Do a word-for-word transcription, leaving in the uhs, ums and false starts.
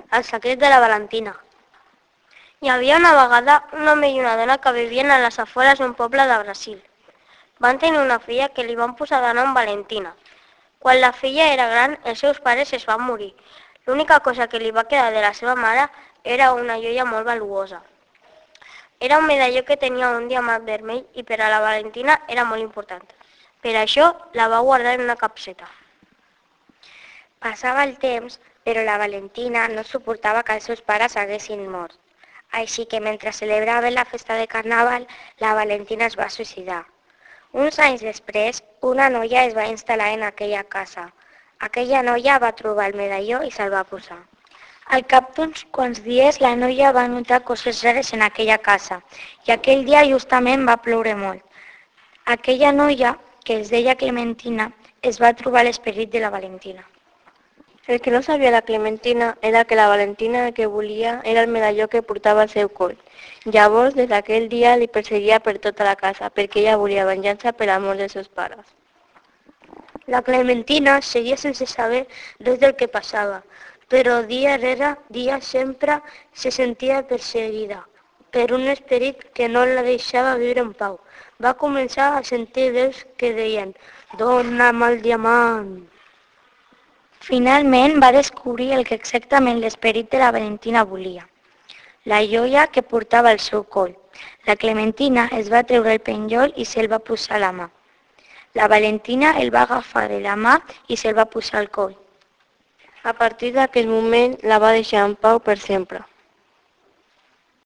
el secret de la Valentina. Hi havia una vegada un home i una dona que vivien a les afores d'un poble de Brasil. Van tenir una filla que li van posar de nom Valentina. Quan la filla era gran, els seus pares es van morir. L'única cosa que li va quedar de la seva mare era una joia molt valuosa. Era un medalló que tenia un diamant vermell i per a la Valentina era molt important. Per això la va guardar en una capseta. Passava el temps, però la Valentina no suportava que els seus pares haguessin mort. Així que mentre celebraven la festa de Carnaval, la Valentina es va suïcidar. Uns anys després, una noia es va instal·lar en aquella casa. Aquella noia va trobar el medalló i se'l va posar. Al cap d'uns quants dies, la noia va notar coses rares en aquella casa i aquell dia justament va ploure molt. Aquella noia, que es deia Clementina, es va trobar l'esperit de la Valentina. El que no sabia la Clementina era que la Valentina el que volia era el medalló que portava al seu coll. Llavors, des d'aquell dia li perseguia per tota la casa, perquè ella volia venjança per la mort dels seus pares. La Clementina seguia sense saber res del que passava, però dia rere dia sempre se sentia perseguida per un esperit que no la deixava viure en pau. Va començar a sentir veus que deien «Dona'm el diamant!». Finalment va descobrir el que exactament l'esperit de la Valentina volia, la joia que portava al seu coll. La Clementina es va treure el penjoll i se'l va posar a la mà. La Valentina el va agafar de la mà i se'l va posar al coll. A partir d'aquell moment la va deixar en pau per sempre.